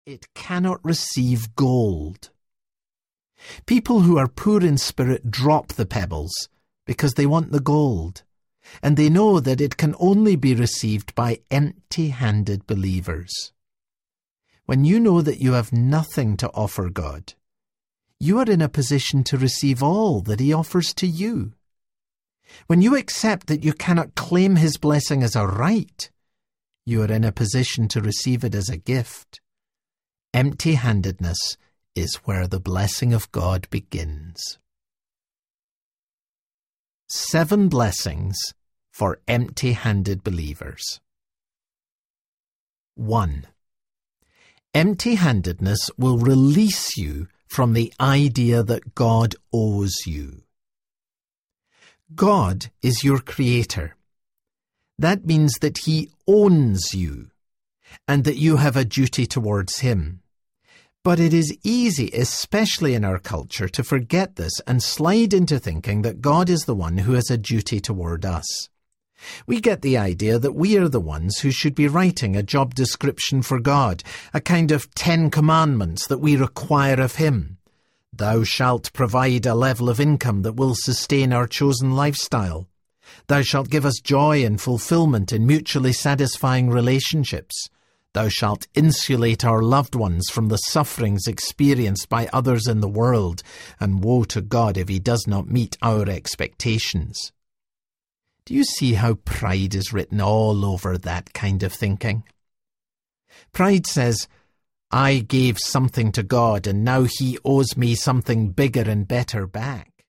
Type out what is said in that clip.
it cannot receive gold. People who are poor in spirit drop the pebbles because they want the gold, and they know that it can only be received by empty-handed believers. When you know that you have nothing to offer God, you are in a position to receive all that He offers to you. When you accept that you cannot claim His blessing as a right, you are in a position to receive it as a gift. Empty-handedness is where the blessing of God begins. 7 blessings for empty-handed believers. 1. Empty-handedness will release you from the idea that God owes you. God is your creator. That means that He owns you, and that you have a duty towards Him. But it is easy, especially in our culture, to forget this and slide into thinking that God is the one who has a duty toward us. We get the idea that we are the ones who should be writing a job description for God, a kind of 10 commandments that we require of Him. Thou shalt provide a level of income that will sustain our chosen lifestyle. Thou shalt give us joy and fulfillment in mutually satisfying relationships. Thou shalt insulate our loved ones from the sufferings experienced by others in the world, and woe to God if He does not meet our expectations. Do you see how pride is written all over that kind of thinking? Pride says, I gave something to God and now He owes me something bigger and better back.